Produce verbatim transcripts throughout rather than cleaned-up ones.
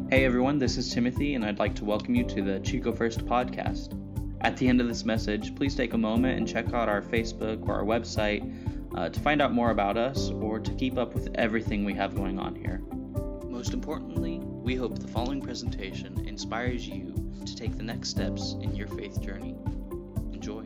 Hey everyone, this is Timothy, and I'd like to welcome you to the Chico First podcast. At the end of this message, please take a moment and check out our Facebook or our website uh, to find out more about us or to keep up with everything we have going on here. Most importantly, we hope the following presentation inspires you to take the next steps in your faith journey. Enjoy.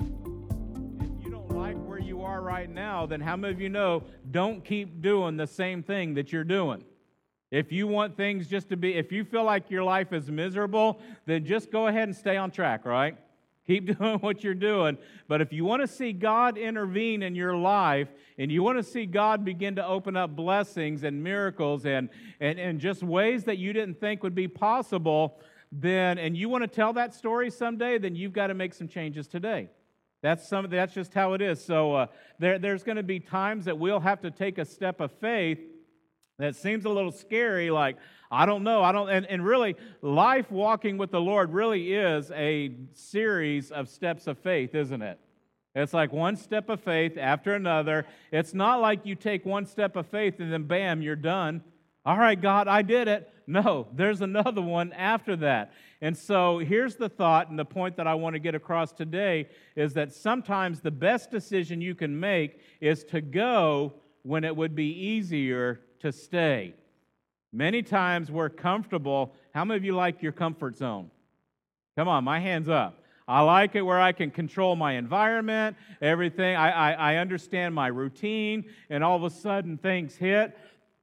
If you don't like where you are right now, then how many of you know, don't keep doing the same thing that you're doing? If you want things just to be, if you feel like your life is miserable, then just go ahead and stay on track, right? Keep doing what you're doing. But if you want to see God intervene in your life, and you want to see God begin to open up blessings and miracles and, and, and just ways that you didn't think would be possible, then, and you want to tell that story someday, then you've got to make some changes today. That's some. That's just how it is. So uh, there, there's going to be times that we'll have to take a step of faith that seems a little scary, like, I don't know, I don't, and, and really, life walking with the Lord really is a series of steps of faith, isn't it? It's like one step of faith after another. It's not like you take one step of faith and then bam, you're done. All right, God, I did it. No, there's another one after that. And so here's the thought, and the point that I want to get across today is that sometimes the best decision you can make is to go when it would be easier to stay. Many times we're comfortable. How many of you like your comfort zone? Come on, my hand's up. I like it where I can control my environment, everything. I, I, I understand my routine, and all of a sudden things hit,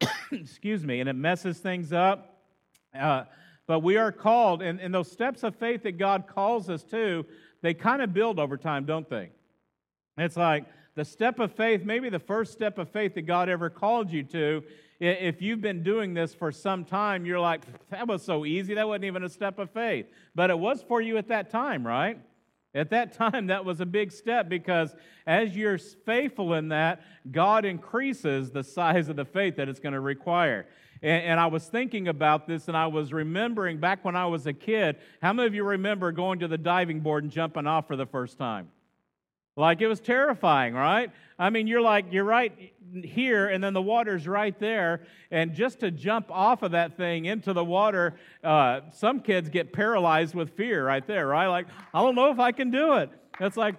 excuse me, and it messes things up. Uh, but we are called, and, and those steps of faith that God calls us to, they kind of build over time, don't they? It's like the step of faith, maybe the first step of faith that God ever called you to. If you've been doing this for some time, you're like, that was so easy, that wasn't even a step of faith. But it was for you at that time, right? At that time, that was a big step, because as you're faithful in that, God increases the size of the faith that it's going to require. And, and I was thinking about this, and I was remembering back when I was a kid, how many of you remember going to the diving board and jumping off for the first time? Like, it was terrifying, right? I mean, you're like, you're right here, and then the water's right there, and just to jump off of that thing into the water, uh, some kids get paralyzed with fear right there, right? Like, I don't know if I can do it. It's like,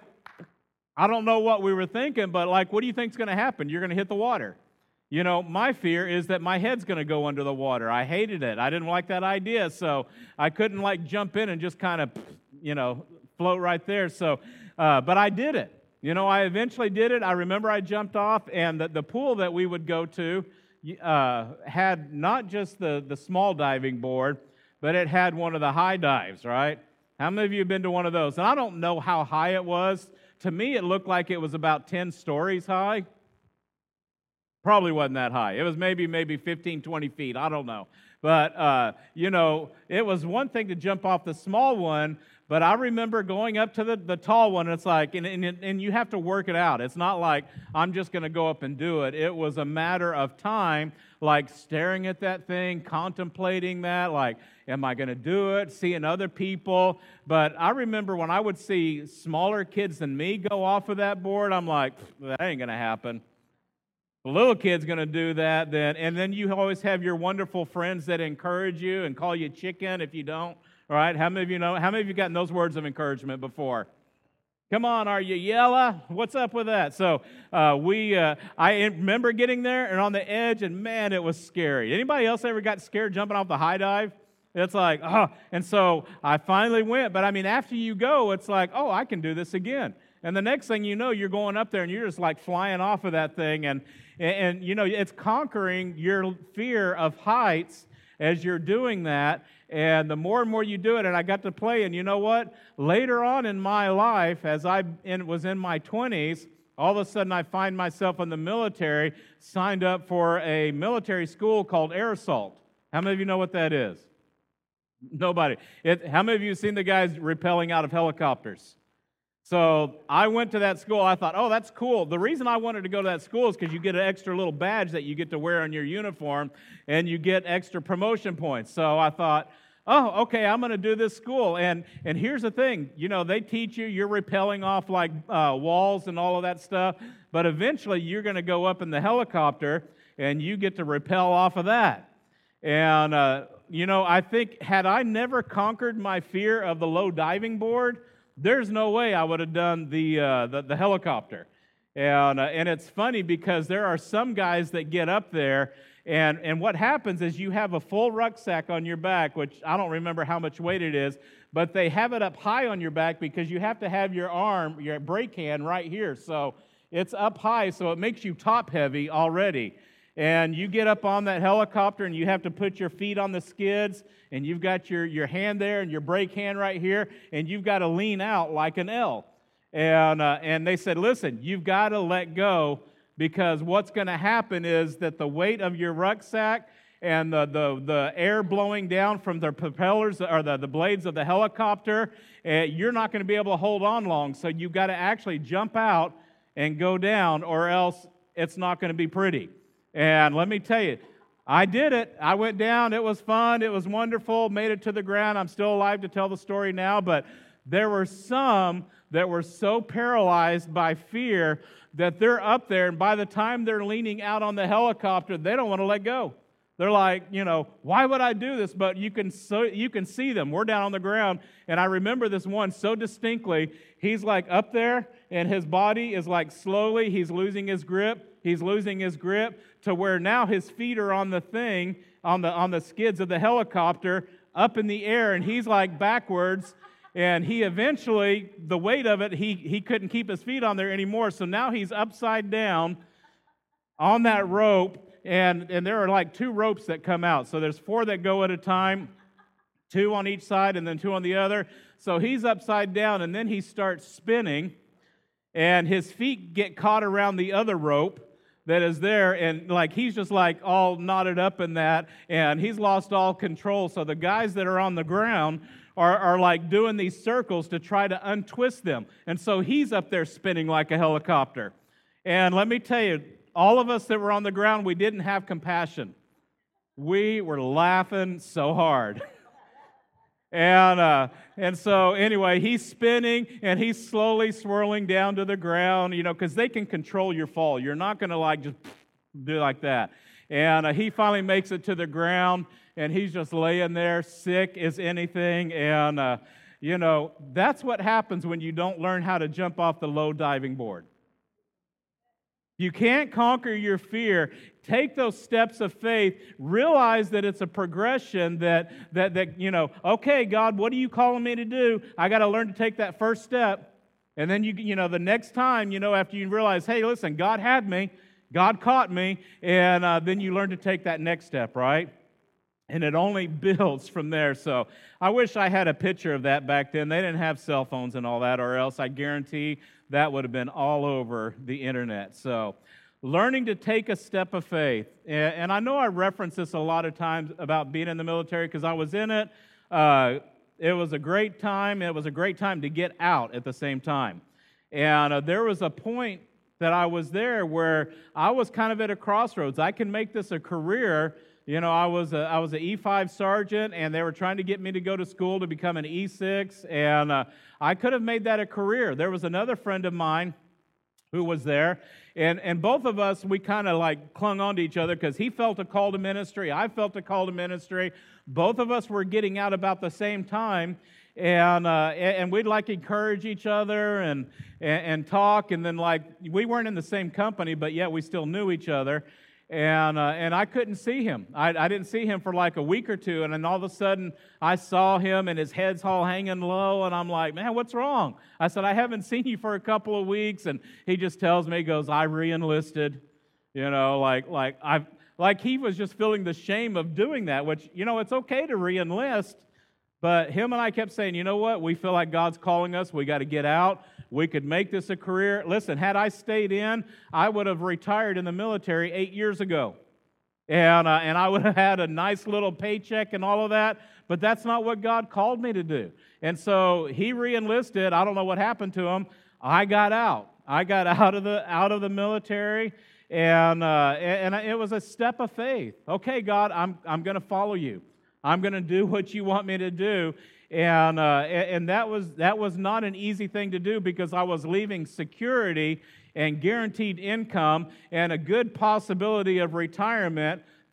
I don't know what we were thinking, but like, what do you think's going to happen? You're going to hit the water. You know, my fear is that my head's going to go under the water. I hated it. I didn't like that idea, so I couldn't like jump in and just kind of, you know, float right there. So, uh, but I did it. You know, I eventually did it. I remember I jumped off, and the, the pool that we would go to uh, had not just the, the small diving board, but it had one of the high dives, right? How many of you have been to one of those? And I don't know how high it was. To me, it looked like it was about ten stories high. Probably wasn't that high. It was maybe, maybe fifteen, twenty feet. I don't know. But, uh, you know, it was one thing to jump off the small one, but I remember going up to the, the tall one, and it's like, and, and, and you have to work it out. It's not like I'm just going to go up and do it. It was a matter of time, like staring at that thing, contemplating that, like, am I going to do it, seeing other people. But I remember when I would see smaller kids than me go off of that board, I'm like, that ain't going to happen. The little kid's going to do that then, and then you always have your wonderful friends that encourage you and call you chicken if you don't, all right? How many of you know, how many of you gotten those words of encouragement before? Come on, are you yella? What's up with that? So uh, we, uh, I remember getting there and on the edge, and man, it was scary. Anybody else ever got scared jumping off the high dive? It's like, oh, and so I finally went, but I mean, after you go, it's like, oh, I can do this again. And the next thing you know, you're going up there and you're just like flying off of that thing. And, and, and, you know, it's conquering your fear of heights as you're doing that. And the more and more you do it, and I got to play, and you know what? Later on in my life, as I in, was in my twenties, all of a sudden I find myself in the military, signed up for a military school called Air Assault. How many of you know what that is? Nobody. It, how many of you have seen the guys rappelling out of helicopters? So I went to that school. I thought, oh, that's cool. The reason I wanted to go to that school is because you get an extra little badge that you get to wear on your uniform, and you get extra promotion points. So I thought, oh, okay, I'm going to do this school. And and here's the thing. You know, they teach you, you're rappelling off like uh, walls and all of that stuff, but eventually you're going to go up in the helicopter, and you get to rappel off of that. And uh, you know, I think had I never conquered my fear of the low diving board, there's no way I would have done the uh, the, the helicopter. And uh, and it's funny because there are some guys that get up there, and and what happens is you have a full rucksack on your back, which I don't remember how much weight it is, but they have it up high on your back because you have to have your arm, your brake hand right here. So it's up high, so it makes you top heavy already. And you get up on that helicopter and you have to put your feet on the skids, and you've got your, your hand there and your brake hand right here, and you've got to lean out like an L. And, uh, and they said, listen, you've got to let go, because what's going to happen is that the weight of your rucksack and the, the, the air blowing down from the propellers or the, the blades of the helicopter, uh, you're not going to be able to hold on long. So you've got to actually jump out and go down, or else it's not going to be pretty. And let me tell you, I did it. I went down. It was fun. It was wonderful. Made it to the ground. I'm still alive to tell the story now, but there were some that were so paralyzed by fear that they're up there, and by the time they're leaning out on the helicopter, they don't want to let go. They're like, you know, why would I do this? But you can so you can see them. We're down on the ground, and I remember this one so distinctly. He's like up there, and his body is like slowly, he's losing his grip. He's losing his grip to where now his feet are on the thing, on the on the skids of the helicopter, up in the air, and he's like backwards. And he eventually, the weight of it, he, he couldn't keep his feet on there anymore. So now he's upside down on that rope. And, and there are like two ropes that come out. So there's four that go at a time, two on each side and then two on the other. So he's upside down, and then he starts spinning. And his feet get caught around the other rope that is there. And like he's just like all knotted up in that. And he's lost all control. So the guys that are on the ground Are, are like doing these circles to try to untwist them. And so he's up there spinning like a helicopter. And let me tell you, all of us that were on the ground, we didn't have compassion. We were laughing so hard. and uh, and so anyway, he's spinning and he's slowly swirling down to the ground, you know, because they can control your fall. You're not going to like just do like that. And uh, he finally makes it to the ground. And he's just laying there, sick as anything. And, uh, you know, that's what happens when you don't learn how to jump off the low diving board. You can't conquer your fear. Take those steps of faith. Realize that it's a progression that, that, that you know, okay, God, what are you calling me to do? I got to learn to take that first step. And then, you, you know, the next time, you know, after you realize, hey, listen, God had me. God caught me. And uh, then you learn to take that next step, right? And it only builds from there. So I wish I had a picture of that back then. They didn't have cell phones and all that, or else I guarantee that would have been all over the internet. So learning to take a step of faith. And I know I reference this a lot of times about being in the military because I was in it. Uh, it was a great time. It was a great time to get out at the same time. And uh, there was a point that I was there where I was kind of at a crossroads. I can make this a career. You know, I was a, I was an E five sergeant, and they were trying to get me to go to school to become an E six, and uh, I could have made that a career. There was another friend of mine who was there, and, and both of us, we kind of like clung on to each other because he felt a call to ministry. I felt a call to ministry. Both of us were getting out about the same time, and uh, and we'd like encourage each other and, and, and talk, and then like we weren't in the same company, but yet we still knew each other. And uh, and I couldn't see him. I, I didn't see him for like a week or two, and then all of a sudden I saw him, and his head's all hanging low, and I'm like, man, what's wrong? I said, I haven't seen you for a couple of weeks, and he just tells me, he goes, I re-enlisted, you know, like like I like he was just feeling the shame of doing that, which, you know, it's okay to re-enlist, but him and I kept saying, you know what, we feel like God's calling us, we got to get out. We could make this a career. Listen, had I stayed in, I would have retired in the military eight years ago. And, uh, and I would have had a nice little paycheck and all of that, but that's not what God called me to do. And so he re-enlisted. I don't know what happened to him. I got out. I got out of the out of the military, and uh, and it was a step of faith. Okay, God, I'm I'm going to follow you. I'm going to do what you want me to do. And uh, and that was that was not an easy thing to do because I was leaving security and guaranteed income and a good possibility of retirement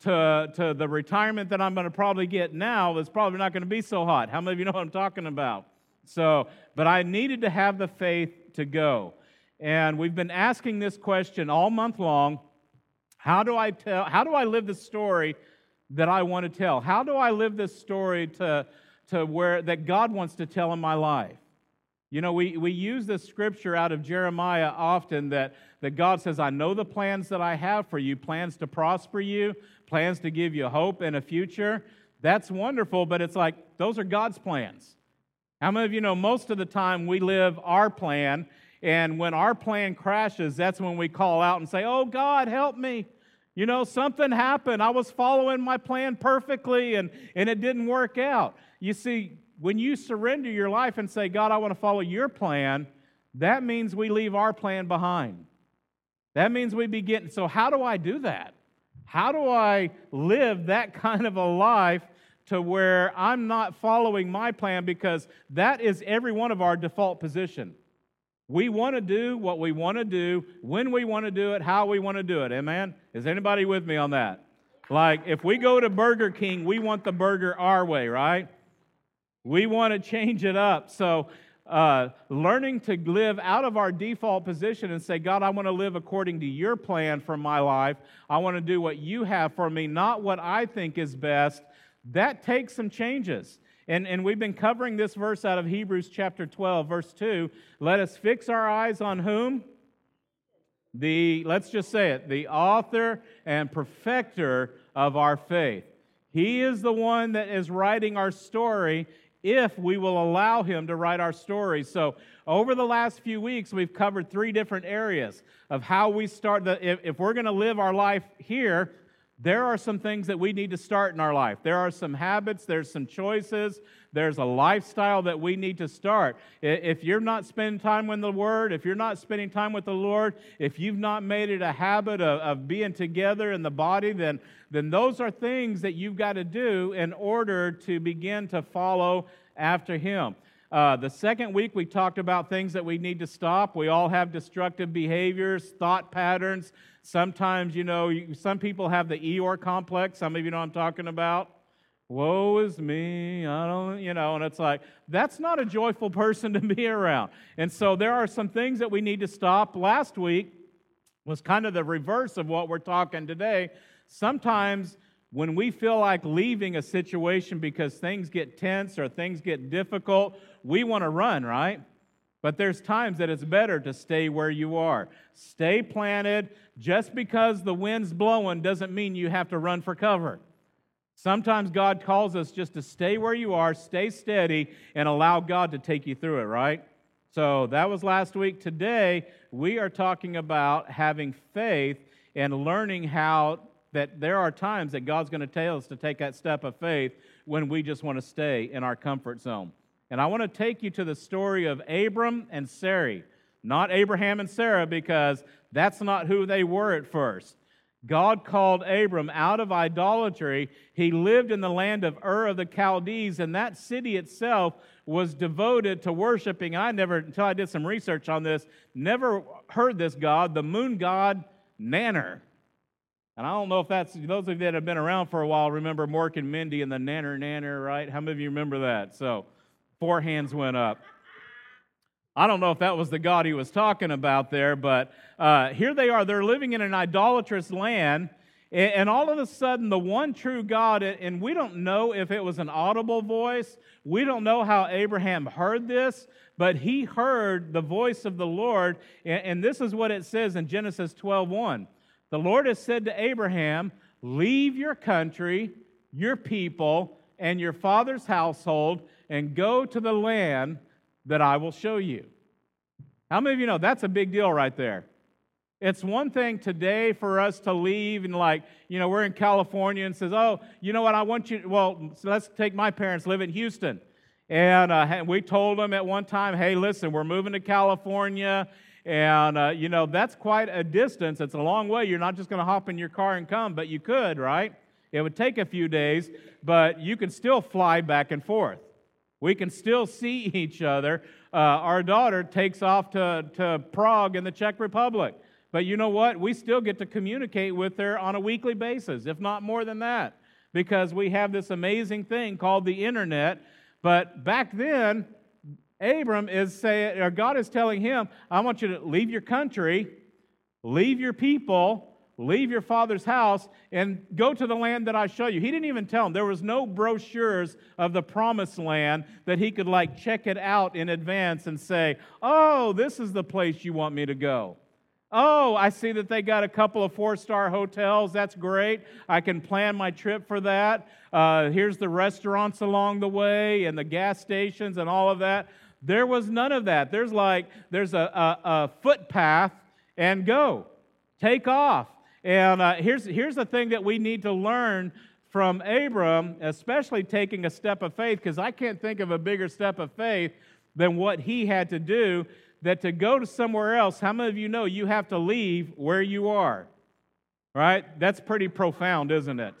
to, to the retirement that I'm going to probably get now is probably not going to be so hot. How many of you know what I'm talking about? So, but I needed to have the faith to go. And we've been asking this question all month long. How do I tell, how do I live the story that I want to tell? How do I live this story to, to where that God wants to tell in my life? You know, we, we use this scripture out of Jeremiah often that, that God says, I know the plans that I have for you, plans to prosper you, plans to give you hope and a future. That's wonderful, but it's like, those are God's plans. How many of you know most of the time we live our plan, and when our plan crashes, that's when we call out and say, oh, God, help me. You know, something happened. I was following my plan perfectly, and, and it didn't work out. You see, when you surrender your life and say, God, I want to follow your plan, that means we leave our plan behind. That means we begin. So how do I do that? How do I live that kind of a life to where I'm not following my plan? Because that is every one of our default position. We want to do what we want to do, when we want to do it, how we want to do it. Amen? Is anybody with me on that? Like, if we go to Burger King, we want the burger our way, right? We want to change it up. So uh, learning to live out of our default position and say, God, I want to live according to your plan for my life. I want to do what you have for me, not what I think is best. That takes some changes. And, and we've been covering this verse out of Hebrews chapter twelve, verse two. Let us fix our eyes on whom? The, let's just say it, the author and perfecter of our faith. He is the one that is writing our story if we will allow him to write our story. So over the last few weeks, we've covered three different areas of how we start. The, if, if we're going to live our life here, there are some things that we need to start in our life. There are some habits, there's some choices, there's a lifestyle that we need to start. If you're not spending time with the Word, if you're not spending time with the Lord, if you've not made it a habit of, of being together in the body, then, then those are things that you've got to do in order to begin to follow after Him. Uh, the second week, we talked about things that we need to stop. We all have destructive behaviors, thought patterns. Sometimes, you know, you, some people have the Eeyore complex. Some of you know what I'm talking about. Woe is me, I don't, you know, and it's like, that's not a joyful person to be around. And so there are some things that we need to stop. Last week was kind of the reverse of what we're talking today. Sometimes when we feel like leaving a situation because things get tense or things get difficult, we want to run, right? But there's times that it's better to stay where you are. Stay planted. Just because the wind's blowing doesn't mean you have to run for cover. Sometimes God calls us just to stay where you are, stay steady, and allow God to take you through it, right? So that was last week. Today, we are talking about having faith and learning how that there are times that God's going to tell us to take that step of faith when we just want to stay in our comfort zone. And I want to take you to the story of Abram and Sarai, not Abraham and Sarah, because that's not who they were at first. God called Abram out of idolatry. He lived in the land of Ur of the Chaldees, and that city itself was devoted to worshiping. I never, until I did some research on this, never heard this god, the moon god Nanner. And I don't know if that's, those of you that have been around for a while remember Mork and Mindy and the Nanner Nanner, right? How many of you remember that? So, four hands went up. I don't know if that was the God he was talking about there, but uh, here they are. They're living in an idolatrous land, and, and all of a sudden, the one true God, and we don't know if it was an audible voice. We don't know how Abraham heard this, but he heard the voice of the Lord, and, and this is what it says in Genesis twelve one. The Lord has said to Abraham, leave your country, your people, and your father's household, and go to the land that I will show you. How many of you know that's a big deal right there? It's one thing today for us to leave and like, you know, we're in California and says, oh, you know what, I want you, well, so let's take my parents live in Houston. And uh, we told them at one time, hey, listen, we're moving to California. And, uh, you know, that's quite a distance. It's a long way. You're not just going to hop in your car and come, but you could, right? It would take a few days, but you can still fly back and forth. We can still see each other. Uh, our daughter takes off to, to Prague in the Czech Republic. But you know what? We still get to communicate with her on a weekly basis, if not more than that, because we have this amazing thing called the internet. But back then, Abram is saying, or God is telling him, I want you to leave your country, leave your people, leave your father's house, and go to the land that I show you. He didn't even tell him. There was no brochures of the promised land that he could like check it out in advance and say, oh, this is the place you want me to go. Oh, I see that they got a couple of four-star hotels. That's great. I can plan my trip for that. Uh, here's the restaurants along the way and the gas stations and all of that. There was none of that. There's like, there's a, a, a footpath and go. Take off. And uh, here's, here's the thing that we need to learn from Abram, especially taking a step of faith, because I can't think of a bigger step of faith than what he had to do, that to go to somewhere else, how many of you know you have to leave where you are? Right? That's pretty profound, isn't it?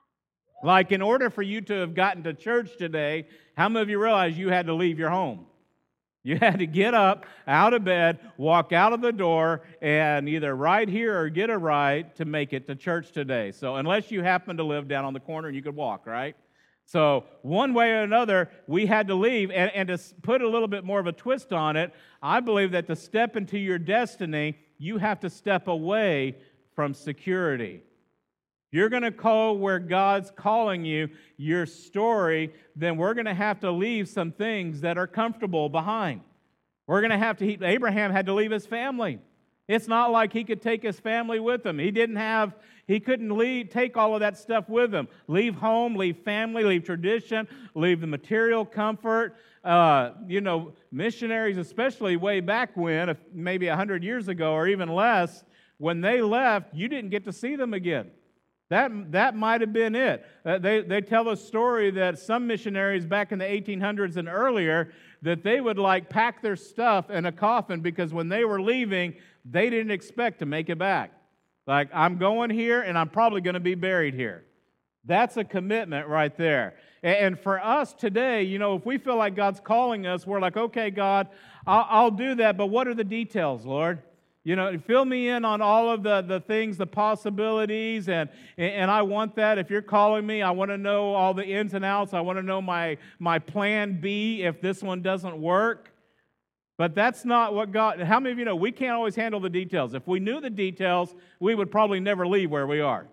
Like in order for you to have gotten to church today, how many of you realize you had to leave your home? You had to get up, out of bed, walk out of the door, and either ride here or get a ride to make it to church today. So unless you happen to live down on the corner and you could walk, right? So one way or another, we had to leave. And, and to put a little bit more of a twist on it, I believe that to step into your destiny, you have to step away from security. If you're going to go where God's calling you, your story, then we're going to have to leave some things that are comfortable behind. We're going to have to, he, Abraham had to leave his family. It's not like he could take his family with him. He didn't have, he couldn't leave, take all of that stuff with him. Leave home, leave family, leave tradition, leave the material comfort. Uh, you know, missionaries, especially way back when, if maybe one hundred years ago or even less, when they left, you didn't get to see them again. That, that might have been it. Uh, they, they tell a story that some missionaries back in the eighteen hundreds and earlier, that they would like pack their stuff in a coffin because when they were leaving, they didn't expect to make it back. Like, I'm going here and I'm probably going to be buried here. That's a commitment right there. And, and for us today, you know, if we feel like God's calling us, we're like, okay, God, I'll, I'll do that, but what are the details, Lord? You know, fill me in on all of the, the things, the possibilities, and, and I want that. If you're calling me, I want to know all the ins and outs. I want to know my, my plan B if this one doesn't work. But that's not what God, how many of you know we can't always handle the details? If we knew the details, we would probably never leave where we are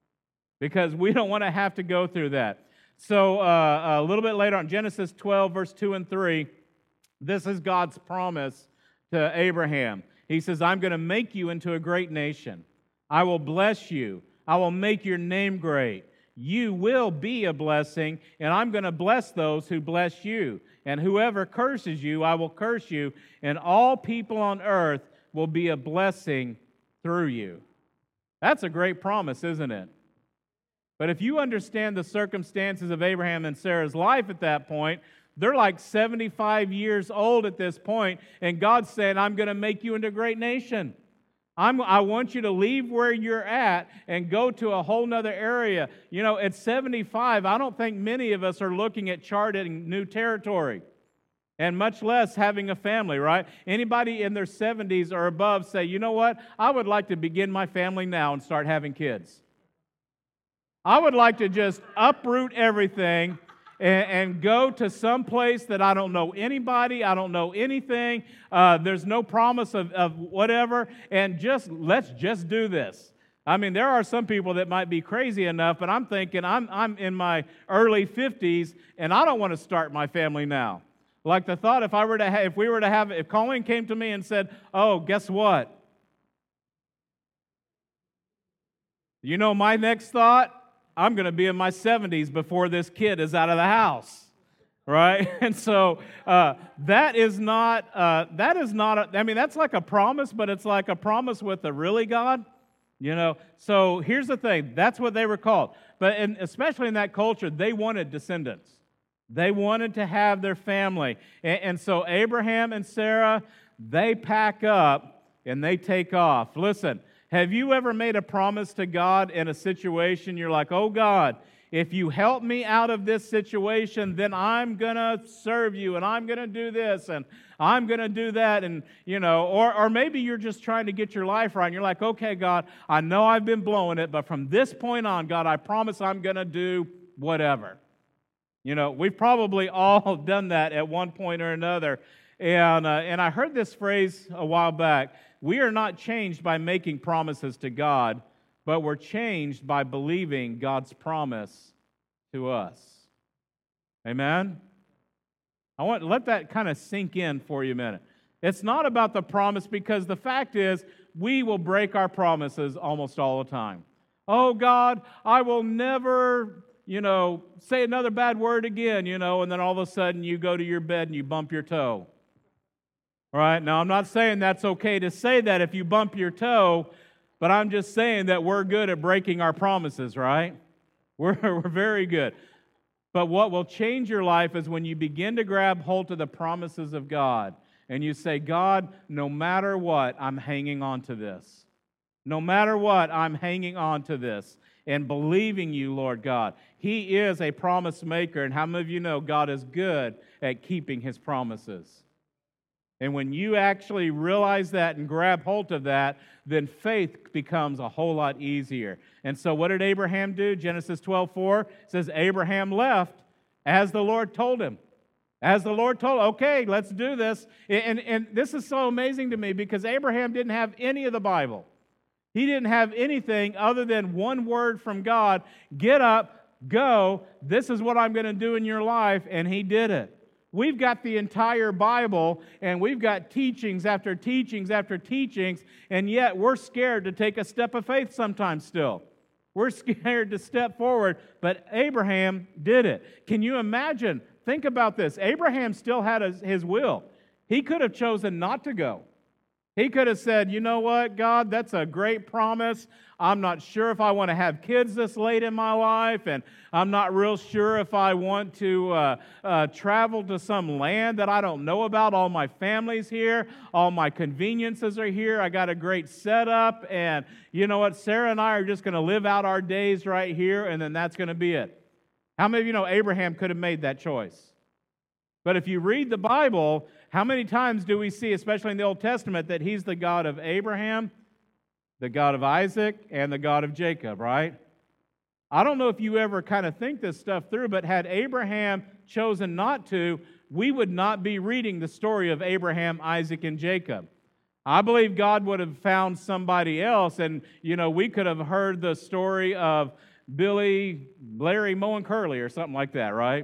because we don't want to have to go through that. So uh, a little bit later on, Genesis twelve, verse two and three, this is God's promise to Abraham. He says, I'm going to make you into a great nation. I will bless you. I will make your name great. You will be a blessing, and I'm going to bless those who bless you. And whoever curses you, I will curse you, and all people on earth will be a blessing through you. That's a great promise, isn't it? But if you understand the circumstances of Abraham and Sarah's life at that point, they're like seventy-five years old at this point, and God's saying, I'm going to make you into a great nation. I'm, I want you to leave where you're at and go to a whole nother area. You know, at seventy-five, I don't think many of us are looking at charting new territory, and much less having a family, right? Anybody in their seventies or above say, you know what? I would like to begin my family now and start having kids. I would like to just uproot everything And, and go to some place that I don't know anybody, I don't know anything, uh, there's no promise of, of whatever, and just, let's just do this. I mean, there are some people that might be crazy enough, but I'm thinking, I'm, I'm in my early fifties, and I don't want to start my family now. Like the thought, if I were to, ha- if we were to have, if Colleen came to me and said, oh, guess what? You know my next thought? I'm going to be in my seventies before this kid is out of the house, right? And so uh, that is not, uh, that is not, a, I mean, that's like a promise, but it's like a promise with a really God, you know? So here's the thing, that's what they were called. But in, especially in that culture, they wanted descendants. They wanted to have their family. And, and so Abraham and Sarah, they pack up and they take off. Listen, have you ever made a promise to God in a situation you're like, oh God, If you help me out of this situation, then I'm going to serve you, and I'm going to do this, and I'm going to do that. And, you know, or, or maybe you're just trying to get your life right. And you're like, okay, God, I know I've been blowing it, but from this point on, God, I promise I'm going to do whatever. You know, we've probably all done that at one point or another. And, uh, and I heard this phrase a while back. We are not changed by making promises to God, but we're changed by believing God's promise to us. Amen? I want to let that kind of sink in for you a minute. It's not about the promise, because the fact is we will break our promises almost all the time. Oh, God, I will never, you know, say another bad word again, you know, and then all of a sudden you go to your bed and you bump your toe. All right? Now, I'm not saying that's okay to say that if you bump your toe, but I'm just saying that we're good at breaking our promises, right? We're, we're very good. But what will change your life is when you begin to grab hold of the promises of God and you say, God, no matter what, I'm hanging on to this. No matter what, I'm hanging on to this and believing you, Lord God. He is a promise maker, and how many of you know God is good at keeping His promises? And when you actually realize that and grab hold of that, then faith becomes a whole lot easier. And so what did Abraham do? Genesis twelve four says Abraham left as the Lord told him. As the Lord told, okay, let's do this. And, and this is so amazing to me because Abraham didn't have any of the Bible. He didn't have anything other than one word from God. Get up, go, this is what I'm going to do in your life, and he did it. We've got the entire Bible, and we've got teachings after teachings after teachings, and yet we're scared to take a step of faith sometimes still. We're scared to step forward, but Abraham did it. Can you imagine? Think about this. Abraham still had his will. He could have chosen not to go. He could have said, you know what, God, that's a great promise. I'm not sure if I want to have kids this late in my life, and I'm not real sure if I want to uh, uh, travel to some land that I don't know about. All my family's here. All my conveniences are here. I got a great setup, and you know what? Sarah and I are just going to live out our days right here, and then that's going to be it. How many of you know Abraham could have made that choice? But if you read the Bible, how many times do we see, especially in the Old Testament, that He's the God of Abraham, the God of Isaac, and the God of Jacob, right? I don't know if you ever kind of think this stuff through, but had Abraham chosen not to, we would not be reading the story of Abraham, Isaac, and Jacob. I believe God would have found somebody else, and, you know, we could have heard the story of Billy, Larry, Moe, and Curly or something like that, right?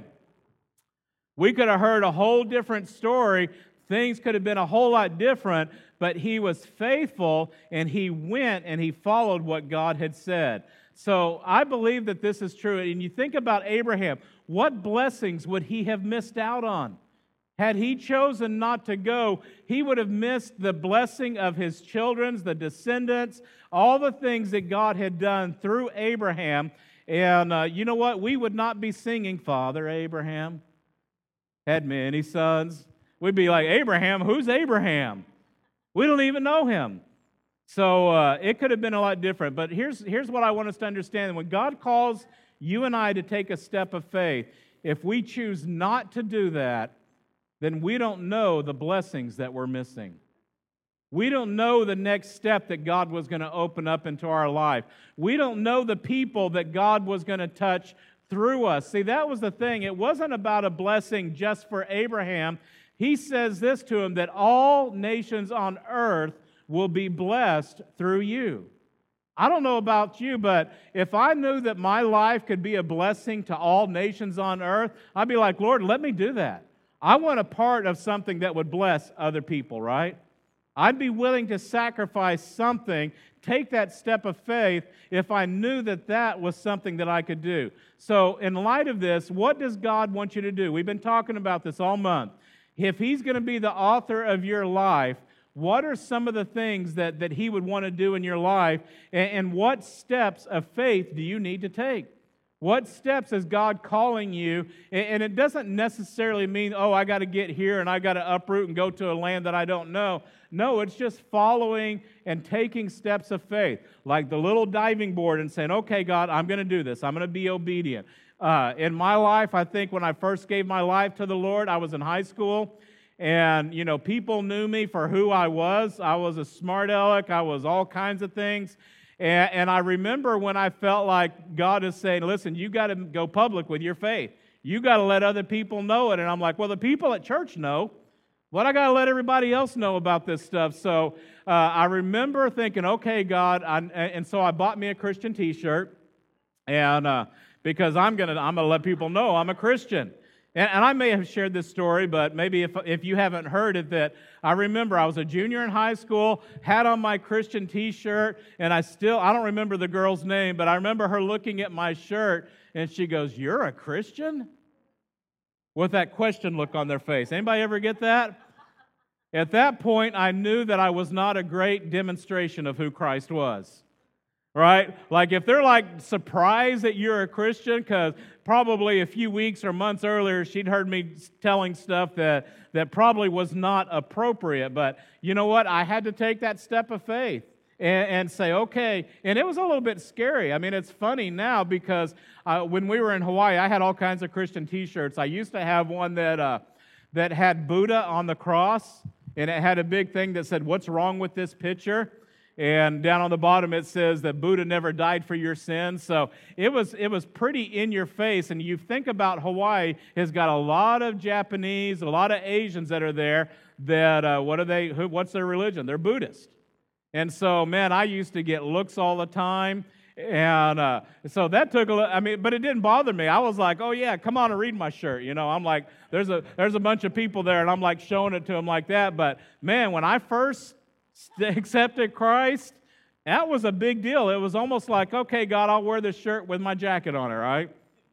We could have heard a whole different story. Things could have been a whole lot different, but he was faithful, and he went and he followed what God had said. So I believe that this is true. And you think about Abraham, what blessings would he have missed out on? Had he chosen not to go, he would have missed the blessing of his children, the descendants, all the things that God had done through Abraham. And uh, you know what? We would not be singing, Father Abraham had many sons. We'd be like, Abraham, who's Abraham? We don't even know him. So uh, it could have been a lot different. But here's, here's what I want us to understand. When God calls you and I to take a step of faith, if we choose not to do that, then we don't know the blessings that we're missing. We don't know the next step that God was going to open up into our life. We don't know the people that God was going to touch through us. See, that was the thing. It wasn't about a blessing just for Abraham. He says this to him, that all nations on earth will be blessed through you. I don't know about you, but if I knew that my life could be a blessing to all nations on earth, I'd be like, Lord, let me do that. I want a part of something that would bless other people, right? I'd be willing to sacrifice something, take that step of faith, if I knew that that was something that I could do. So in light of this, what does God want you to do? We've been talking about this all month. If He's going to be the author of your life, what are some of the things that, that He would want to do in your life? And, and what steps of faith do you need to take? What steps is God calling you? And it doesn't necessarily mean, oh, I got to get here and I got to uproot and go to a land that I don't know. No, it's just following and taking steps of faith, like the little diving board and saying, okay, God, I'm going to do this. I'm going to be obedient. Uh, in my life, I think when I first gave my life to the Lord, I was in high school. And, you know, people knew me for who I was. I was a smart aleck. I was all kinds of things. And, and I remember when I felt like God is saying, listen, you got to go public with your faith. You got to let other people know it. And I'm like, well, the people at church know. What I got to let everybody else know about this stuff? So uh, I remember thinking, okay, God. I, and so I bought me a Christian t-shirt. And uh, because I'm going to I'm gonna let people know I'm a Christian. And, and I may have shared this story, but maybe if, if you haven't heard it, that I remember I was a junior in high school, had on my Christian t-shirt, and I still, I don't remember the girl's name, but I remember her looking at my shirt, and she goes, "You're a Christian?" With that question look on their face. Anybody ever get that? At that point, I knew that I was not a great demonstration of who Christ was. Right? Like if they're like surprised that you're a Christian, because probably a few weeks or months earlier she'd heard me telling stuff that, that probably was not appropriate. But you know what? I had to take that step of faith and, and say, okay. And it was a little bit scary. I mean, it's funny now because uh, when we were in Hawaii, I had all kinds of Christian t-shirts. I used to have one that uh, that had Buddha on the cross, and it had a big thing that said, "What's wrong with this picture?" And down on the bottom it says that Buddha never died for your sins. So it was it was pretty in your face. And you think about Hawaii has got a lot of Japanese, a lot of Asians that are there. That uh, what are they? Who, what's their religion? They're Buddhist. And so, man, I used to get looks all the time. And uh, so that took a little, I mean, but it didn't bother me. I was like, oh yeah, come on and read my shirt. You know, I'm like, there's a there's a bunch of people there, and I'm like showing it to them like that. But man, when I first accepted Christ, that was a big deal. It was almost like, okay, God, I'll wear this shirt with my jacket on it, right?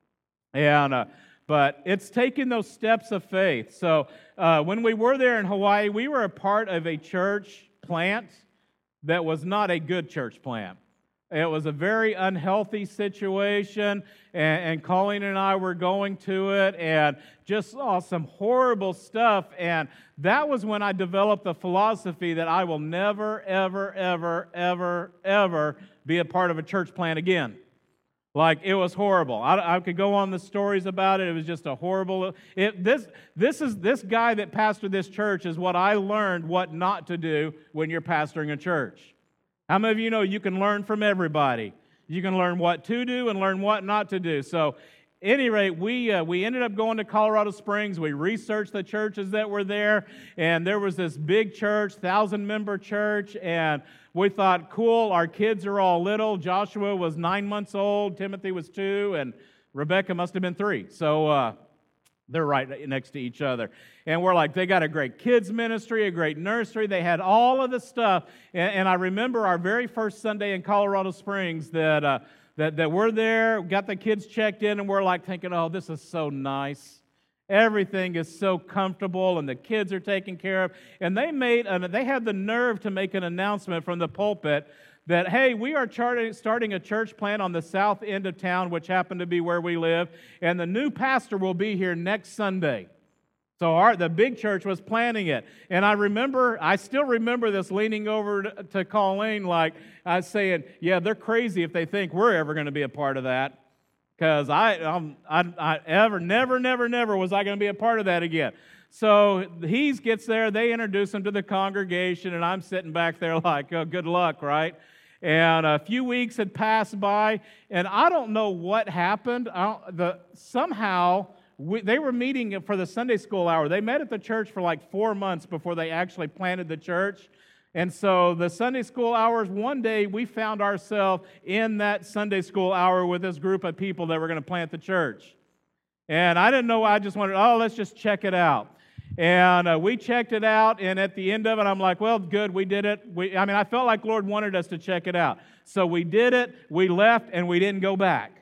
And uh, but it's taking those steps of faith. So uh, when we were there in Hawaii, we were a part of a church plant that was not a good church plant. It was a very unhealthy situation, and, and Colleen and I were going to it and just saw some horrible stuff. And that was when I developed the philosophy that I will never, ever, ever, ever, ever be a part of a church plant again. Like, it was horrible. I, I could go on the stories about it. It was just a horrible... It, this, this, is, this guy that pastored this church is what I learned what not to do when you're pastoring a church. How many of you know you can learn from everybody? You can learn what to do and learn what not to do. So, at any rate, we uh, we ended up going to Colorado Springs. We researched the churches that were there, and there was this big church, thousand-member church, and we thought, cool, our kids are all little. Joshua was nine months old, Timothy was two, and Rebecca must have been three. So, uh, they're right next to each other. And we're like, they got a great kids ministry, a great nursery. They had all of the stuff. And, and I remember our very first Sunday in Colorado Springs that, uh, that, that we're there, got the kids checked in, and we're like thinking, oh, this is so nice. Everything is so comfortable, and the kids are taken care of. And they made, an, they had the nerve to make an announcement from the pulpit that, hey, we are charting, starting a church plant on the south end of town, which happened to be where we live, and the new pastor will be here next Sunday. So our, the big church was planning it. And I remember, I still remember this, leaning over to, to Colleen, like, I was saying, yeah, they're crazy if they think we're ever going to be a part of that. Because I, um, I, I ever, never, never, never was I going to be a part of that again. So he gets there, they introduce him to the congregation, and I'm sitting back there like, oh, good luck, right? And a few weeks had passed by, and I don't know what happened. I don't, the, somehow, we, they were meeting for the Sunday school hour. They met at the church for like four months before they actually planted the church. And so the Sunday school hours, one day we found ourselves in that Sunday school hour with this group of people that were going to plant the church. And I didn't know, I just wanted, oh, let's just check it out. And uh, we checked it out, and at the end of it, I'm like, well, good, we did it. We, I mean, I felt like Lord wanted us to check it out. So we did it, we left, and we didn't go back.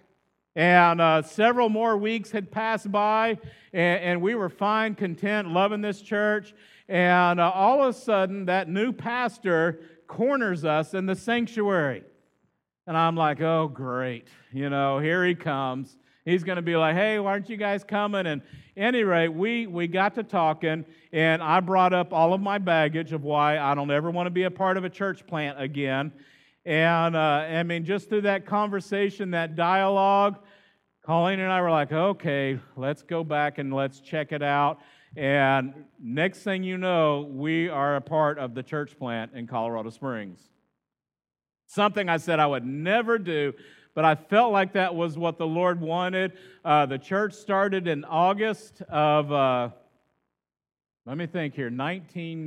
And uh, several more weeks had passed by, and, and we were fine, content, loving this church. And uh, all of a sudden, that new pastor corners us in the sanctuary. And I'm like, oh, great. You know, here he comes. He's going to be like, hey, why aren't you guys coming? And any rate, we, we got to talking, and I brought up all of my baggage of why I don't ever want to be a part of a church plant again. And, uh, I mean, just through that conversation, that dialogue, Colleen and I were like, okay, let's go back and let's check it out. And next thing you know, we are a part of the church plant in Colorado Springs. Something I said I would never do, but I felt like that was what the Lord wanted. Uh, the church started in August of, uh, let me think here, nineteen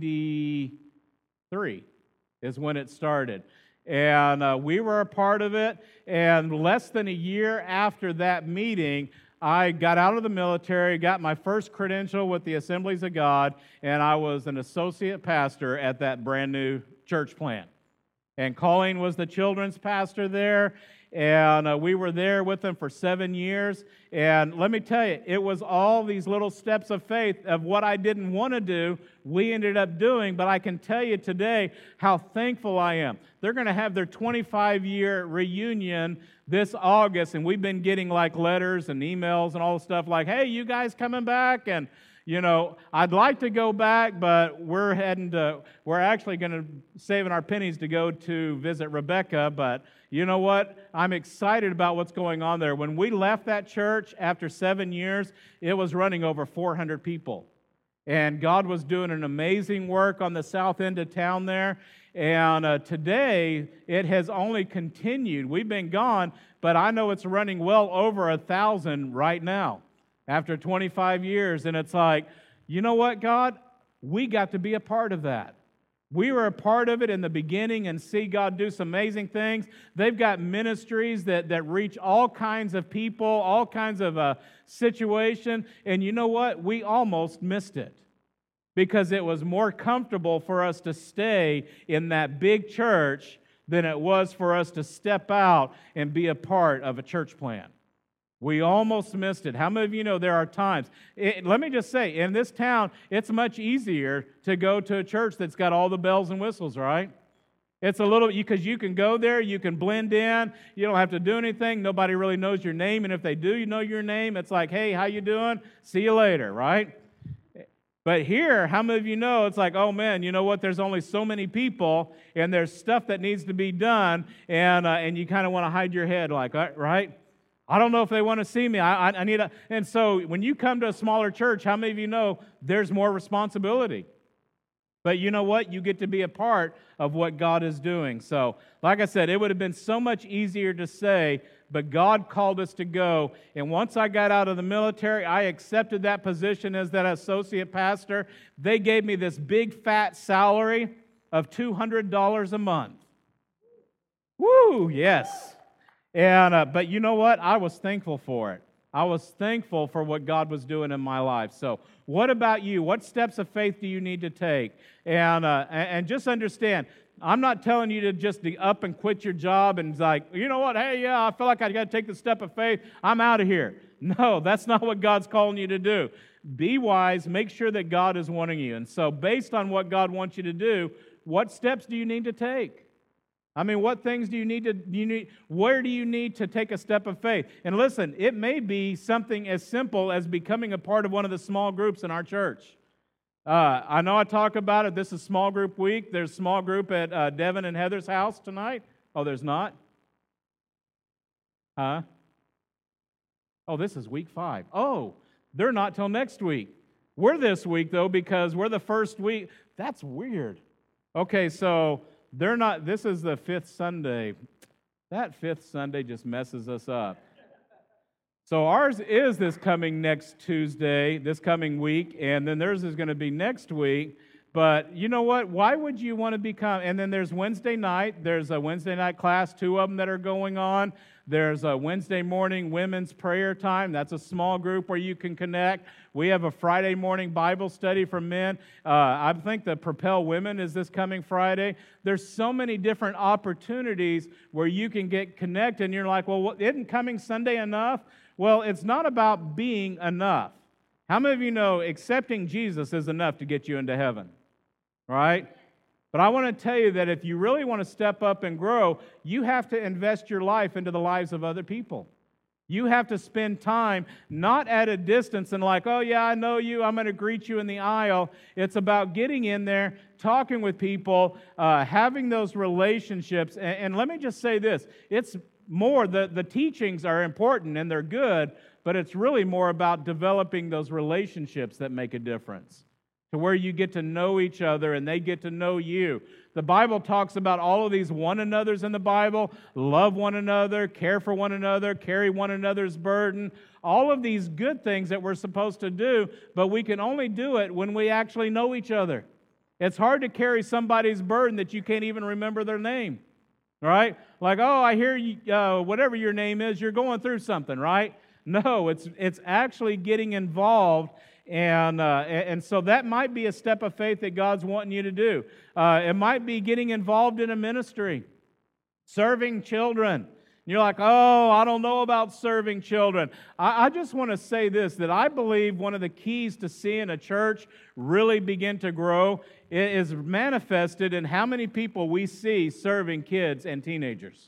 ninety-three is when it started. And uh, we were a part of it, and less than a year after that meeting, I got out of the military, got my first credential with the Assemblies of God, and I was an associate pastor at that brand new church plant. And Colleen was the children's pastor there, and uh, we were there with them for seven years. And let me tell you, it was all these little steps of faith of what I didn't want to do, we ended up doing. But I can tell you today how thankful I am. They're going to have their twenty-five-year reunion this August, and we've been getting like letters and emails and all the stuff like, hey, you guys coming back? And you know, I'd like to go back, but we're heading to, we're actually going to saving our pennies to go to visit Rebecca. But you know what? I'm excited about what's going on there. When we left that church after seven years, it was running over four hundred people. And God was doing an amazing work on the south end of town there. And uh, today, it has only continued. We've been gone, but I know it's running well over a thousand right now. After twenty-five years, and it's like, you know what, God? We got to be a part of that. We were a part of it in the beginning and see God do some amazing things. They've got ministries that, that reach all kinds of people, all kinds of uh, situation, and you know what? We almost missed it because it was more comfortable for us to stay in that big church than it was for us to step out and be a part of a church plant. We almost missed it. How many of you know there are times, it, let me just say, in this town, it's much easier to go to a church that's got all the bells and whistles, right? It's a little, because you can go there, you can blend in, you don't have to do anything, nobody really knows your name, and if they do you know your name, it's like, hey, how you doing? See you later, right? But here, how many of you know, it's like, oh man, you know what, there's only so many people, and there's stuff that needs to be done, and, uh, and you kind of want to hide your head, like, right? I don't know if they want to see me. I, I, I need a, and so when you come to a smaller church, how many of you know there's more responsibility? But you know what? You get to be a part of what God is doing. So, like I said, it would have been so much easier to say, but God called us to go. And once I got out of the military, I accepted that position as that associate pastor. They gave me this big fat salary of two hundred dollars a month. Woo, yes. And uh, but you know what? I was thankful for it. I was thankful for what God was doing in my life. So what about you? What steps of faith do you need to take? And uh, and just understand, I'm not telling you to just to up and quit your job and like, you know what? Hey, yeah, I feel like I got to take the step of faith. I'm out of here. No, that's not what God's calling you to do. Be wise. Make sure that God is wanting you. And so based on what God wants you to do, what steps do you need to take? I mean, what things do you need to, do you need, where do you need to take a step of faith? And listen, it may be something as simple as becoming a part of one of the small groups in our church. Uh, I know I talk about it. This is small group week. There's small group at uh, Devin and Heather's house tonight. Oh, there's not? Huh? Oh, this is week five. Oh, they're not till next week. We're this week, though, because we're the first week. That's weird. Okay, so... They're not, this is the fifth Sunday. That fifth Sunday just messes us up. So ours is this coming next Tuesday, this coming week, and then theirs is going to be next week. But you know what? Why would you want to become, and then there's Wednesday night. There's a Wednesday night class, two of them that are going on. There's a Wednesday morning women's prayer time. That's a small group where you can connect. We have a Friday morning Bible study for men. Uh, I think the Propel Women is this coming Friday. There's so many different opportunities where you can get connected, and you're like, well, what, isn't coming Sunday enough? Well, it's not about being enough. How many of you know accepting Jesus is enough to get you into heaven? Right? But I want to tell you that if you really want to step up and grow, you have to invest your life into the lives of other people. You have to spend time not at a distance and like, oh yeah, I know you, I'm going to greet you in the aisle. It's about getting in there, talking with people, uh, having those relationships. And, and let me just say this, it's more, the, the teachings are important and they're good, but it's really more about developing those relationships that make a difference, to where you get to know each other and they get to know you. The Bible talks about all of these one another's in the Bible. Love one another, care for one another, carry one another's burden. All of these good things that we're supposed to do, but we can only do it when we actually know each other. It's hard to carry somebody's burden that you can't even remember their name, right? Like, oh, I hear you, uh, whatever your name is, you're going through something, right? No, it's it's actually getting involved. And uh, and so that might be a step of faith that God's wanting you to do. Uh, it might be getting involved in a ministry, serving children. You're like, oh, I don't know about serving children. I, I just want to say this, that I believe one of the keys to seeing a church really begin to grow is manifested in how many people we see serving kids and teenagers.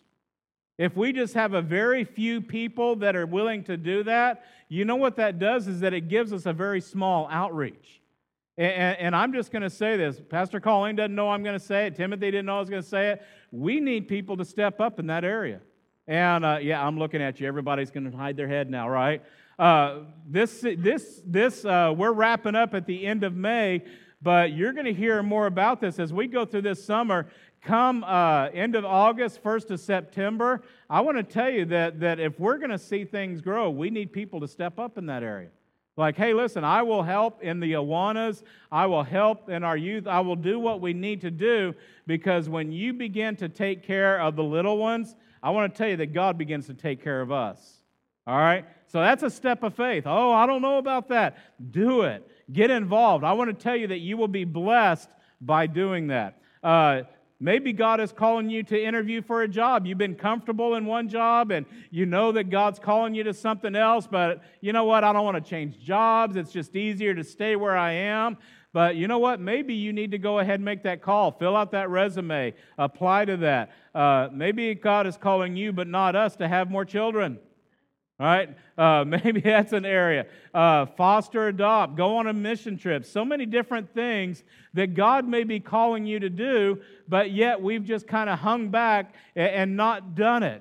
If we just have a very few people that are willing to do that, you know what that does is that it gives us a very small outreach. And, and I'm just going to say this. Pastor Colleen doesn't know I'm going to say it. Timothy didn't know I was going to say it. We need people to step up in that area. And uh, yeah, I'm looking at you. Everybody's going to hide their head now, right? Uh, this, this, this. Uh, we're wrapping up at the end of May, but you're going to hear more about this as we go through this summer. Come uh, end of August, first of September, I want to tell you that, that if we're going to see things grow, we need people to step up in that area. Like, hey, listen, I will help in the Awanas. I will help in our youth. I will do what we need to do, because when you begin to take care of the little ones, I want to tell you that God begins to take care of us. All right? So that's a step of faith. Oh, I don't know about that. Do it. Get involved. I want to tell you that you will be blessed by doing that. Uh, Maybe God is calling you to interview for a job. You've been comfortable in one job and you know that God's calling you to something else, but you know what? I don't want to change jobs. It's just easier to stay where I am. But you know what? Maybe you need to go ahead and make that call. Fill out that resume. Apply to that. Uh, maybe God is calling you, but not us, to have more children. All right? Uh, maybe that's an area. Uh, foster, adopt, go on a mission trip. So many different things that God may be calling you to do, but yet we've just kind of hung back and, and not done it.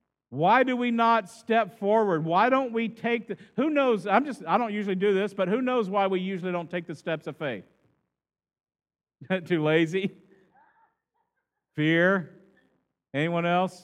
Why do we not step forward? Why don't we take the, who knows, I'm just, I don't usually do this, but who knows why we usually don't take the steps of faith? Too lazy? Fear? Anyone else?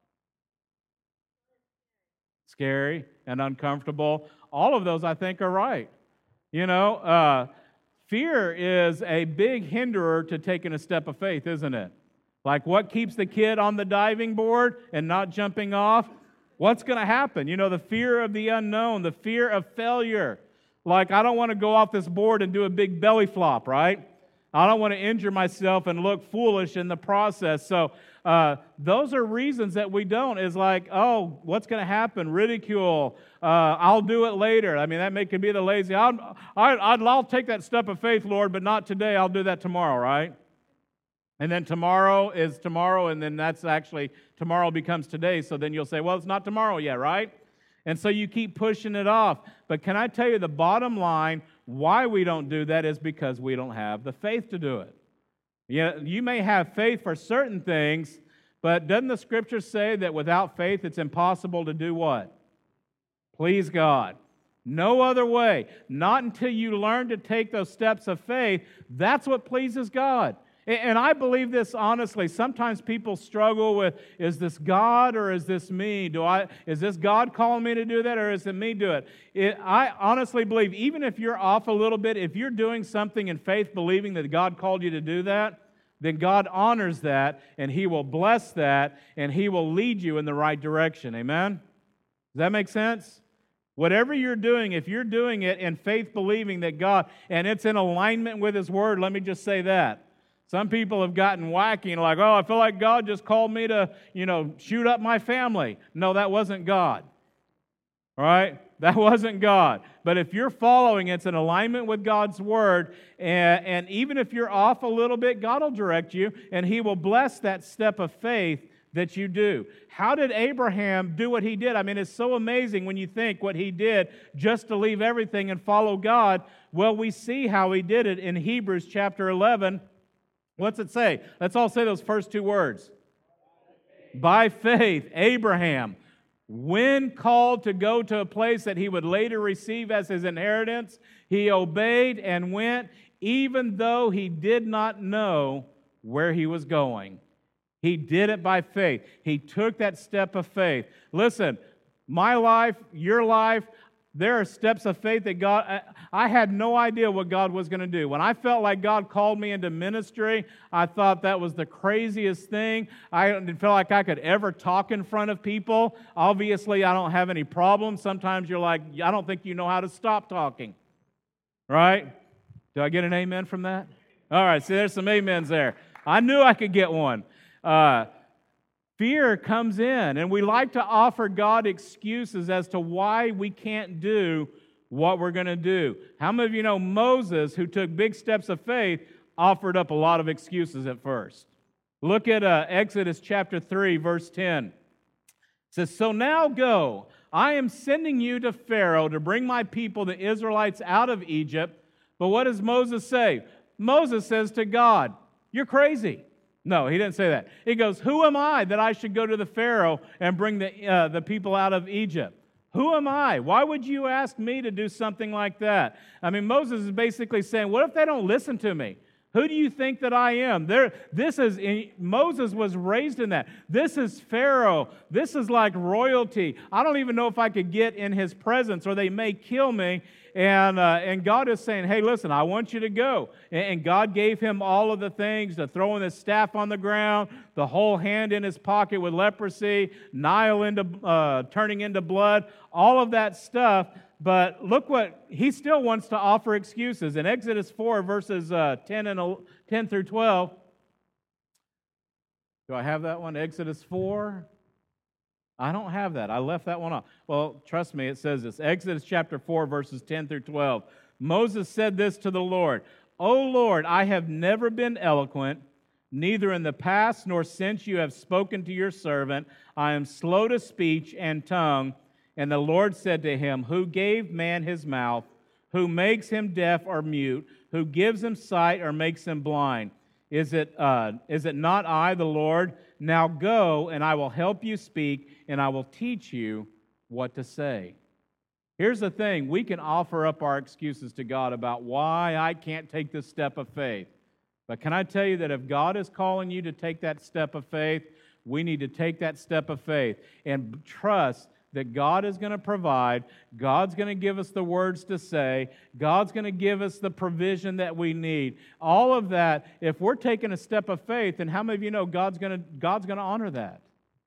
Scary and uncomfortable. All of those, I think, are right. You know, uh, fear is a big hinderer to taking a step of faith, isn't it? Like, what keeps the kid on the diving board and not jumping off? What's going to happen? You know, the fear of the unknown, the fear of failure. Like, I don't want to go off this board and do a big belly flop, right? I don't want to injure myself and look foolish in the process. So uh, those are reasons that we don't. Is like, oh, what's going to happen? Ridicule. Uh, I'll do it later. I mean, that may could be the lazy. I'll, I'll, I'll take that step of faith, Lord, but not today. I'll do that tomorrow, right? And then tomorrow is tomorrow, and then that's actually, tomorrow becomes today. So then you'll say, well, it's not tomorrow yet, right? And so you keep pushing it off. But can I tell you the bottom line, why we don't do that is because we don't have the faith to do it. Yeah, you may have faith for certain things, but doesn't the Scripture say that without faith it's impossible to do what? Please God. No other way. Not until you learn to take those steps of faith, that's what pleases God. And I believe this honestly. Sometimes people struggle with, is this God or is this me? Do I? Is this God calling me to do that or is it me do it? it? I honestly believe, even if you're off a little bit, if you're doing something in faith believing that God called you to do that, then God honors that and He will bless that and He will lead you in the right direction. Amen? Does that make sense? Whatever you're doing, if you're doing it in faith believing that God, and it's in alignment with His Word, let me just say that. Some people have gotten wacky and like, oh, I feel like God just called me to, you know, shoot up my family. No, that wasn't God. All right? That wasn't God. But if you're following, it's in alignment with God's Word, and, and even if you're off a little bit, God will direct you, and He will bless that step of faith that you do. How did Abraham do what he did? I mean, it's so amazing when you think what he did just to leave everything and follow God. Well, we see how he did it in Hebrews chapter eleven. What's it say? Let's all say those first two words. By faith, Abraham, when called to go to a place that he would later receive as his inheritance, he obeyed and went, even though he did not know where he was going. He did it by faith. He took that step of faith. Listen, my life, your life, there are steps of faith that God, I, I had no idea what God was going to do. When I felt like God called me into ministry, I thought that was the craziest thing. I didn't feel like I could ever talk in front of people. Obviously, I don't have any problems. Sometimes you're like, I don't think you know how to stop talking. Right? Do I get an amen from that? All right, see, there's some amens there. I knew I could get one. Uh, fear comes in, and we like to offer God excuses as to why we can't do what we're going to do. How many of you know Moses, who took big steps of faith, offered up a lot of excuses at first? Look at uh, Exodus chapter three, verse ten. It says, "So now go, I am sending you to Pharaoh to bring my people, the Israelites, out of Egypt." But what does Moses say? Moses says to God, "You're crazy." No, he didn't say that. He goes, "Who am I that I should go to the Pharaoh and bring the, uh, the people out of Egypt? Who am I? Why would you ask me to do something like that?" I mean, Moses is basically saying, what if they don't listen to me? Who do you think that I am? There, this is Moses was raised in that. This is Pharaoh. This is like royalty. I don't even know if I could get in his presence, or they may kill me. And uh, and God is saying, hey, listen, I want you to go. And, and God gave him all of the things, the throwing his staff on the ground, the whole hand in his pocket with leprosy, Nile into uh, turning into blood, all of that stuff. But look what, he still wants to offer excuses. In Exodus four, verses uh, ten, and ten through twelve. Do I have that one? Exodus four? I don't have that. I left that one off. Well, trust me, it says this. Exodus chapter four, verses ten through twelve. Moses said this to the Lord, "O Lord, I have never been eloquent, neither in the past nor since you have spoken to your servant. I am slow to speech and tongue." And the Lord said to him, "Who gave man his mouth? Who makes him deaf or mute? Who gives him sight or makes him blind? Is it, uh, is it not I, the Lord? Now go, and I will help you speak, and I will teach you what to say." Here's the thing. We can offer up our excuses to God about why I can't take this step of faith. But can I tell you that if God is calling you to take that step of faith, we need to take that step of faith and trust that God is going to provide, God's going to give us the words to say, God's going to give us the provision that we need. All of that, if we're taking a step of faith, then how many of you know God's going to, God's going to honor that?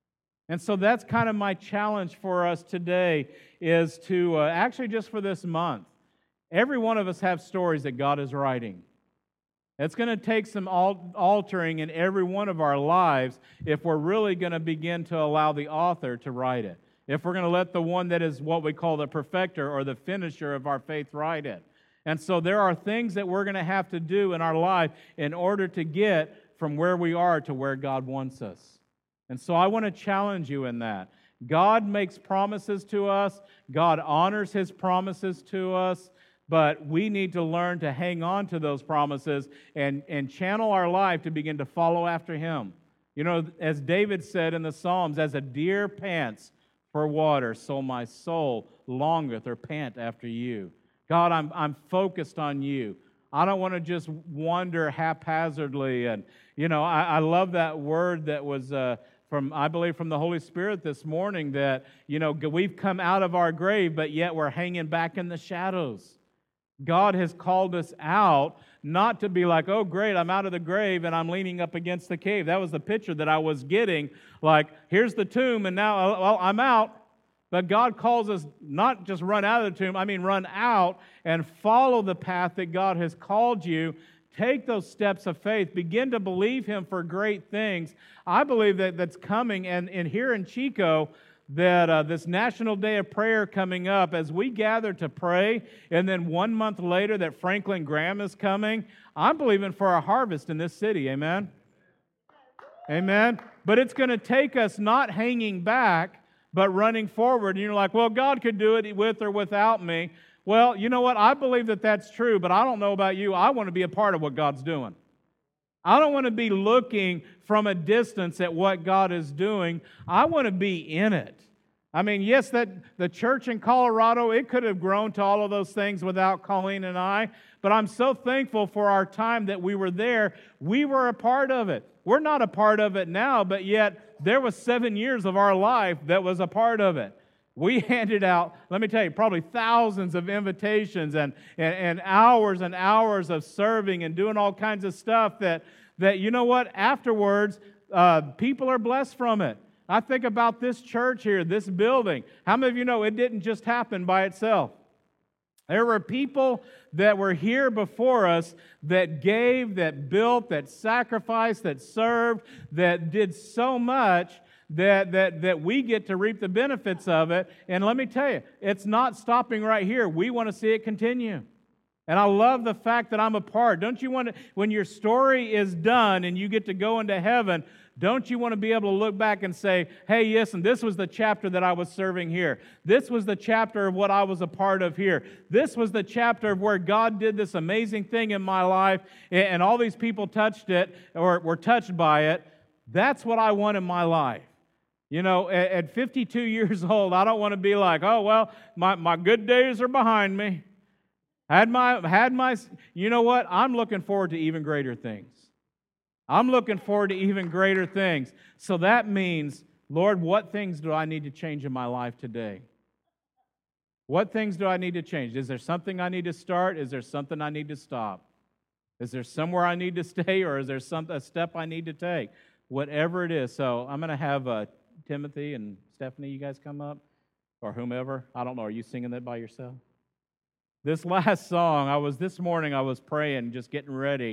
And so that's kind of my challenge for us today, is to, uh, actually just for this month, every one of us have stories that God is writing. It's going to take some altering in every one of our lives if we're really going to begin to allow the author to write it. If we're going to let the one that is what we call the perfecter or the finisher of our faith write it. And so there are things that we're going to have to do in our life in order to get from where we are to where God wants us. And so I want to challenge you in that. God makes promises to us. God honors His promises to us. But we need to learn to hang on to those promises and, and channel our life to begin to follow after Him. You know, as David said in the Psalms, as a deer pants for water, so my soul longeth or pant after you. God, I'm I'm focused on you. I don't want to just wander haphazardly. And, you know, I, I love that word that was uh, from, I believe, from the Holy Spirit this morning, that, you know, we've come out of our grave, but yet we're hanging back in the shadows. God has called us out, not to be like, oh, great, I'm out of the grave and I'm leaning up against the cave. That was the picture that I was getting. Like, here's the tomb and now, well, I'm out. But God calls us not just run out of the tomb, I mean run out and follow the path that God has called you. Take those steps of faith. Begin to believe Him for great things. I believe that that's coming. And, and here in Chico, that uh, this National Day of Prayer coming up, as we gather to pray, and then one month later that Franklin Graham is coming, I'm believing for a harvest in this city. Amen? Amen? But it's going to take us not hanging back, but running forward. And you're like, well, God could do it with or without me. Well, you know what? I believe that that's true, but I don't know about you. I want to be a part of what God's doing. I don't want to be looking from a distance at what God is doing. I want to be in it. I mean, yes, that the church in Colorado, it could have grown to all of those things without Colleen and I, but I'm so thankful for our time that we were there. We were a part of it. We're not a part of it now, but yet there was seven years of our life that was a part of it. We handed out, let me tell you, probably thousands of invitations and, and, and hours and hours of serving and doing all kinds of stuff that, that you know what, afterwards, uh, people are blessed from it. I think about this church here, this building. How many of you know it didn't just happen by itself? There were people that were here before us that gave, that built, that sacrificed, that served, that did so much that, that, that we get to reap the benefits of it. And let me tell you, it's not stopping right here. We want to see it continue. And I love the fact that I'm a part. Don't you want to, when your story is done and you get to go into heaven, don't you want to be able to look back and say, hey, yes, and this was the chapter that I was serving here. This was the chapter of what I was a part of here. This was the chapter of where God did this amazing thing in my life, and all these people touched it or were touched by it. That's what I want in my life. You know, at fifty-two years old, I don't want to be like, oh, well, my, my good days are behind me. Had my, had my, you know what? I'm looking forward to even greater things. I'm looking forward to even greater things. So that means, Lord, what things do I need to change in my life today? What things do I need to change? Is there something I need to start? Is there something I need to stop? Is there somewhere I need to stay, or is there some, a step I need to take? Whatever it is. So I'm going to have uh, Timothy and Stephanie, you guys come up, or whomever. I don't know. Are you singing that by yourself? This last song, I was this morning, I was praying, just getting ready,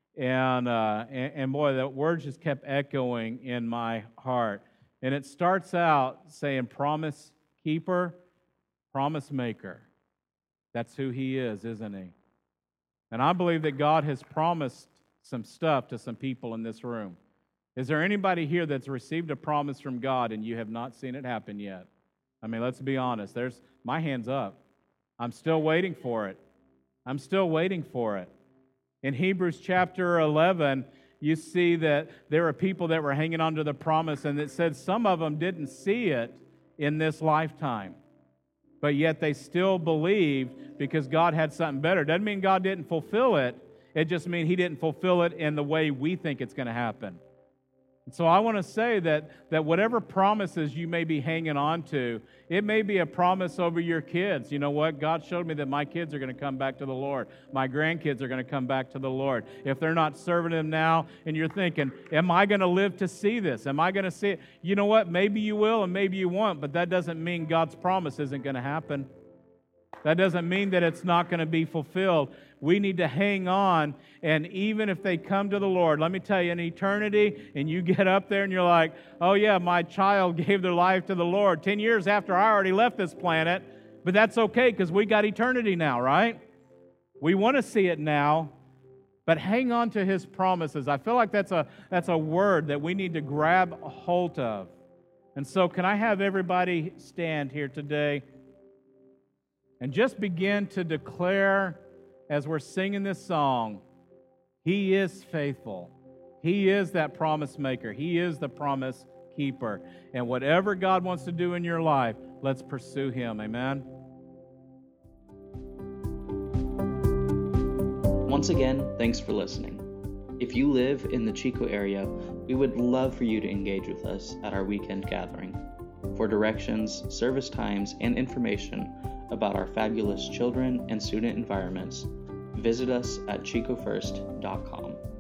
and, uh, and, and boy, that word just kept echoing in my heart. And it starts out saying, promise keeper, promise maker. That's who he is, isn't he? And I believe that God has promised some stuff to some people in this room. Is there anybody here that's received a promise from God and you have not seen it happen yet? I mean, let's be honest. There's my hand's up. I'm still waiting for it. I'm still waiting for it. In Hebrews chapter eleven, you see that there were people that were hanging on to the promise, and it said some of them didn't see it in this lifetime, but yet they still believed because God had something better. Doesn't mean God didn't fulfill it. It just means he didn't fulfill it in the way we think it's going to happen. And so I want to say that, that whatever promises you may be hanging on to, it may be a promise over your kids. You know what? God showed me that my kids are going to come back to the Lord. My grandkids are going to come back to the Lord. If they're not serving Him now, and you're thinking, am I going to live to see this? Am I going to see it? You know what? Maybe you will and maybe you won't, but that doesn't mean God's promise isn't going to happen. That doesn't mean that it's not going to be fulfilled. We need to hang on, and even if they come to the Lord, let me tell you, in eternity, and you get up there and you're like, oh yeah, my child gave their life to the Lord ten years after I already left this planet, but that's okay because we got eternity now, right? We want to see it now, but hang on to His promises. I feel like that's a, that's a word that we need to grab a hold of. And so can I have everybody stand here today and just begin to declare, as we're singing this song, He is faithful. He is that promise maker. He is the promise keeper. And whatever God wants to do in your life, let's pursue Him. Amen? Once again, thanks for listening. If you live in the Chico area, we would love for you to engage with us at our weekend gathering. For directions, service times, and information about our fabulous children and student environments, visit us at chico first dot com.